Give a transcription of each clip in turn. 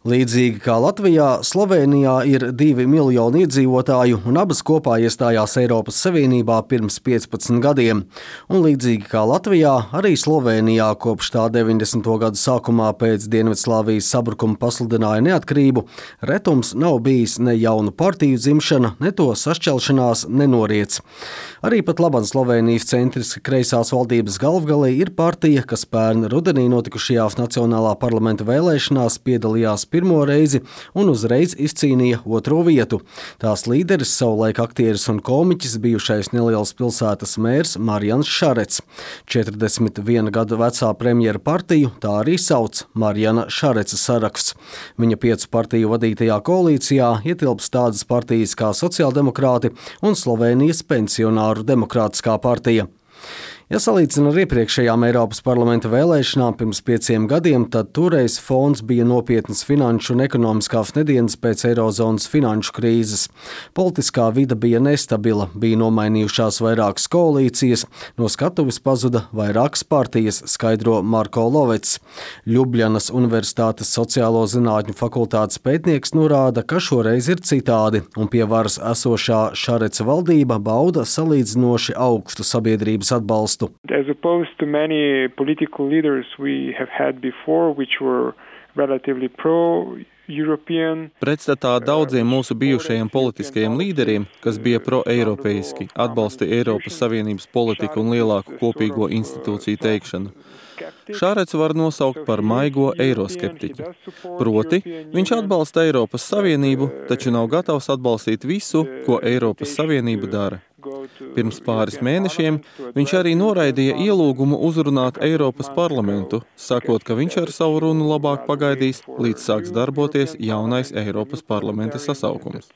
Līdzīgi kā Latvijā, Slovēnijā ir 2 miljoni iedzīvotāju, un abas kopā iestājās Eiropas Savienībā pirms 15 gadiem. Un līdzīgi kā Latvijā, arī Slovēnijā kopš tā 90. gadu sākumā pēc Dienvidslāvijas sabrukuma pasludināja neatkarību, retums nav bijis ne jaunu partiju dzimšana, ne to sašķelšanās, ne noriets. Arī pat laban Slovēnijas centriski kreisās valdības galvgalī ir partija, kas pērn rudenī notikušajās Nacionālā parlamenta vēlēšanās piedalījās pirmo reizi un uzreiz izcīnīja 2. vietu. Tās līderis, savulaik aktieris un komiķis, bijušais nelielas pilsētas mērs Marjans Šarets. 41 gadu vecā premjera partiju tā arī sauc Marjana Šareca saraksts. Viņa 5 partiju vadītajā koalīcijā ietilpst tādas partijas kā Sociāldemokrāti un Slovēnijas pensionāru demokrātiskā partija. Ja salīdzina ar iepriekšējām Eiropas parlamenta vēlēšanām pirms 5 gadiem, tad toreiz fons bija nopietnas finanšu un ekonomiskās nedēļas pēc eirozonas finanšu krīzes. Politiskā vide bija nestabila, bija nomainījušās vairākas koalīcijas, no skatuves pazuda vairākas partijas, skaidro Marko Lovets. Ļubļanas Universitātes sociālo zinātņu fakultātes pētnieks norāda, ka šoreiz ir citādi, un pie varas esošā Šareca valdība bauda salīdzinoši augstu sabiedrības atbalstu. As opposed to many political leaders we have had before, which were relatively pro-European. Pretstatā daudziem mūsu bijušajiem politiskajiem līderiem, kas bija pro-eiropeiski, atbalstīja Eiropas Savienības politiku un lielāku kopīgo institūciju teikšanu. Šarets var nosaukt par maigo eiroskeptiķu. Proti, viņš atbalsta Eiropas Savienību, taču nav gatavs atbalstīt visu, ko Eiropas Savienība dara. Pirms pāris mēnešiem viņš arī noraidīja ielūgumu uzrunāt Eiropas parlamentu, sakot, ka viņš ar savu runu labāk pagaidīs, līdz sāks darboties jaunais Eiropas parlamenta sasaukums.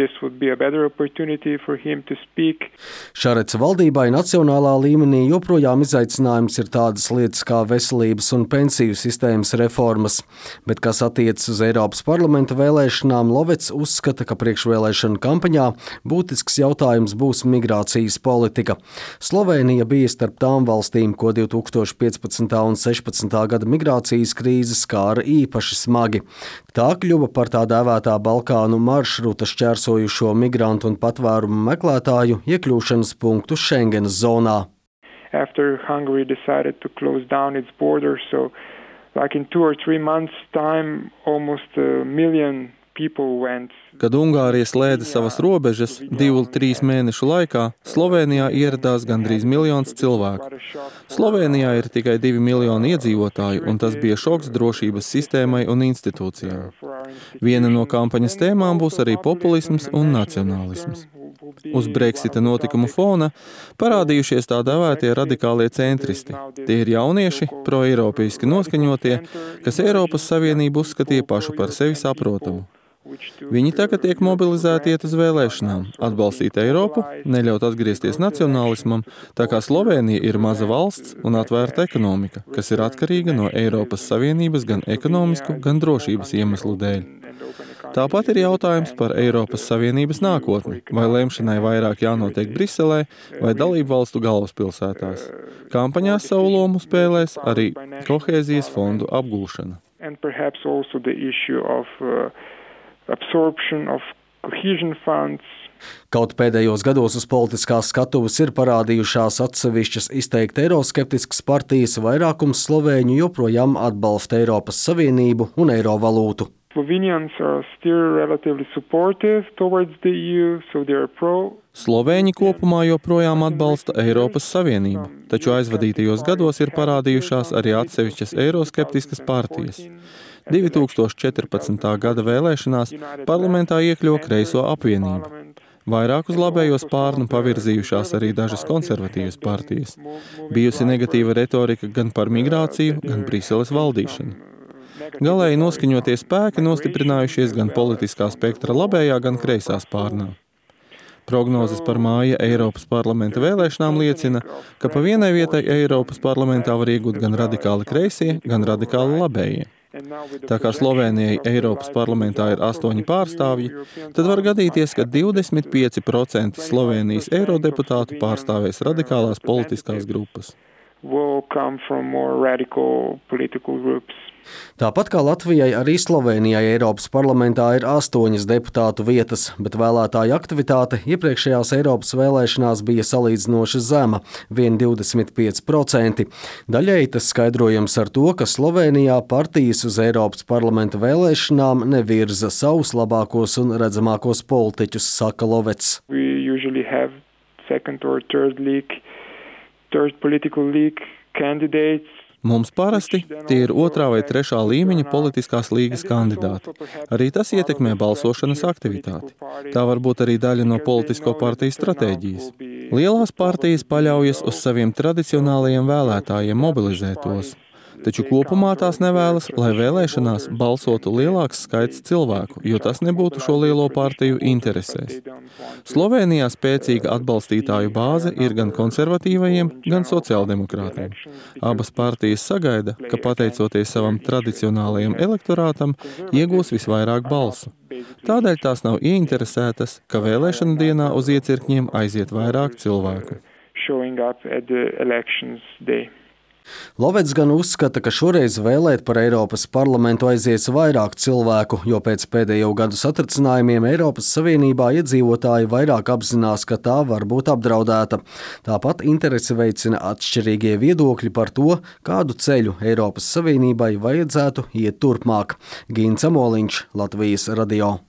Šareca valdībai nacionālā līmenī joprojām izaicinājums ir tādas lietas kā veselības un pensiju sistēmas reformas, bet kas attiecas uz Eiropas parlamenta vēlēšanām, Lovets uzskata, ka priekšvēlēšanu kampaņā būtisks jautājums būs migrācijas politika. Slovēnija bija starp tām valstīm, ko 2015. un 16. gada migrācijas krīze skāra īpaši smagi. Tā kļuva par tā dēvētā Balkānu maršruta šķērsojušo migrantu un patvērumu meklētāju iekļūšanas punktu Schengenas zonā. After Hungary decided to close down its borders, so like in 2 or 3 months' time, almost 1 million people went. Kad Ungārija slēdza savas robežas 2-3 mēnešu laikā, Slovēnijā ieradās gandrīz 1 miljons cilvēku. Slovēnijā ir tikai 2 miljoni iedzīvotāju, un tas bija šoks drošības sistēmai un institūcijām. Viena no kampaņas tēmām būs arī populisms un nacionālisms. Uz Brexita notikumu fona parādījušies tā dēvētie radikālie centristi. Tie ir jaunieši, pro-eiropeiski noskaņotie, kas Eiropas Savienību uzskatīja pašu par sevi saprotamu. Viņi tagad tiek mobilizēti iet uz vēlēšanām, atbalstīt Eiropu, neļaut atgriezties nacionālismam, tā kā Slovēnija ir maza valsts un atvērta ekonomika, kas ir atkarīga no Eiropas Savienības gan ekonomisku, gan drošības iemeslu dēļ. Tāpat ir jautājums par Eiropas Savienības nākotni, vai lemšanai vairāk jānotiek Briselē vai dalību valstu galvaspilsētās. Kampaņās savu lomu spēlēs arī kohēzijas fondu apgūšana. Absorption of cohesion funds. Kaut pēdējos gados uz politiskās skatuves ir parādījušās atsevišķas izteikti eiroskeptiskas partijas, vairākums slovēņu joprojām atbalsta Eiropas Savienību un eiro valūtu. Slovenians are still relatively supportive towards the EU, so they are pro. Slovēņi kopumā joprojām atbalsta Eiropas Savienību, taču aizvadītajos gados ir parādījušās arī atsevišķas eiroskeptiskas partijas. 2014. gada vēlēšanās parlamentā iekļuva Kreiso apvienība. Vairāk uz labējo spārnu pavirzījušās arī dažas konservatīvas partijas. Bijusi negatīva retorika gan par migrāciju, gan Briseles valdīšanu. Galēji noskaņotie spēki nostiprinājušies gan politiskā spektra labējā, gan kreisā spārnā. Prognozes par māja Eiropas parlamenta vēlēšanām liecina, ka pa vienai vietai Eiropas parlamentā var iegūt gan radikāli kreisie, gan radikāli labējie. Tā kā Slovēnijai Eiropas parlamentā ir 8 pārstāvji, tad var gadīties, ka 25% Slovēnijas eirodeputātu pārstāvēs radikālās politiskās grupas. will come from more radical political groups. Tāpat kā Latvijai, arī Slovēnijai Eiropas parlamentā ir 8 deputātu vietas, bet vēlētāju aktivitāte iepriekšējās Eiropas vēlēšanās bija salīdzinoši zema – 1,25%. Daļēji tas skaidrojams ar to, ka Slovēnijā partijas uz Eiropas parlamenta vēlēšanām nevirza savus labākos un redzamākos politiķus, saka Lovets. We usually have second or third political league candidates. Mums parasti tie ir 2. vai 3. līmeņa politiskās līgas kandidāti. Arī tas ietekmē balsošanas aktivitāti. Tā var būt arī daļa no politisko partiju stratēģijas. Lielās partijas paļaujas uz saviem tradicionālajiem vēlētājiem mobilizēt tos. Taču kopumā tās nevēlas, lai vēlēšanās balsotu lielāks skaits cilvēku, jo tas nebūtu šo lielo partiju interesēs. Slovēnijā spēcīga atbalstītāju bāze ir gan konservatīvajiem, gan sociāldemokrātiem. Abas partijas sagaida, ka pateicoties savam tradicionālajam elektorātam, iegūs visvairāk balsu. Tādēļ tās nav ieinteresētas, ka vēlēšanu dienā uz iecirkņiem aiziet vairāk cilvēku. Lovets gan uzskata, ka šoreiz vēlēt par Eiropas parlamentu aizies vairāk cilvēku, jo pēc pēdējo gadu satricinājumiem Eiropas Savienībā iedzīvotāji vairāk apzinās, ka tā var būt apdraudēta. Tāpat interesi veicina atšķirīgie viedokļi par to, kādu ceļu Eiropas Savienībai vajadzētu iet turpmāk. Gins Amoliņš, Latvijas radio.